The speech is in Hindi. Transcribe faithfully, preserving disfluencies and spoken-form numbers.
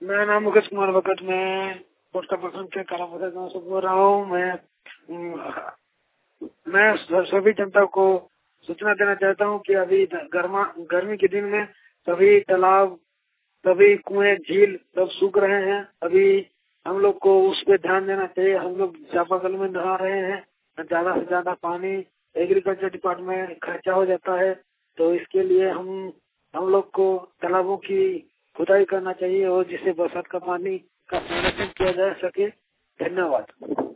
मेरा नाम मुकेश कुमार भगत, मैं पोस्टा प्रखंड के कालापत्थर गाँव से बोल रहा हूँ। मैं मैं सभी जनता को सूचना देना चाहता हूँ कि अभी गर्मा गर्मी के दिन में सभी तालाब, सभी कुएं, झील सब सूख रहे हैं। अभी हम लोग को उस पर ध्यान देना चाहिए। हम लोग चापाकल में नहा रहे हैं, ज्यादा से ज्यादा पानी एग्रीकल्चर डिपार्टमेंट में खर्चा हो जाता है, तो इसके लिए हम हम लोग को तालाबों की खुदाई करना चाहिए और जिससे बरसात का पानी का संरक्षण किया जा सके। धन्यवाद।